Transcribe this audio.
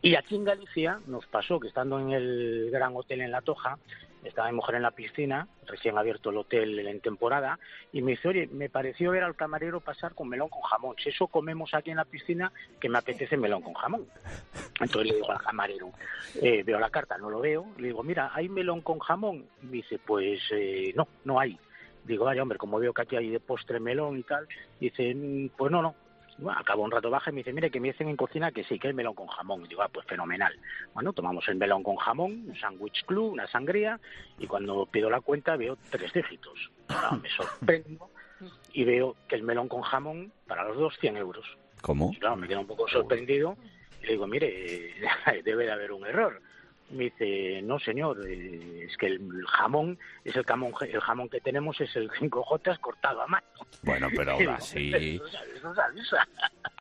Y aquí en Galicia nos pasó que estando en el Gran Hotel en La Toja, estaba mi mujer en la piscina, recién abierto el hotel en temporada, y me dice, oye, me pareció ver al camarero pasar con melón con jamón. Si eso comemos aquí en la piscina, que me apetece melón con jamón. Entonces le digo al camarero, veo la carta, no lo veo, le digo, mira, ¿hay melón con jamón? Y me dice, pues no, no hay. Digo, vaya hombre, como veo que aquí hay de postre melón y tal, dice, pues no. Bueno, acabo un rato baja y me dice, mire, que me dicen en cocina que sí, que hay melón con jamón. Y digo, pues fenomenal. Bueno, tomamos el melón con jamón, un sándwich club, una sangría, y cuando pido la cuenta veo 3 dígitos. Claro, me sorprendo y veo que el melón con jamón, para los dos, 100 euros. ¿Cómo? Y claro, me quedo un poco sorprendido y le digo, mire, debe de haber un error. Me dice, no señor, es que el jamón es el jamón que tenemos es el 5J cortado a mano. Bueno, pero aún así... Eso es avisa.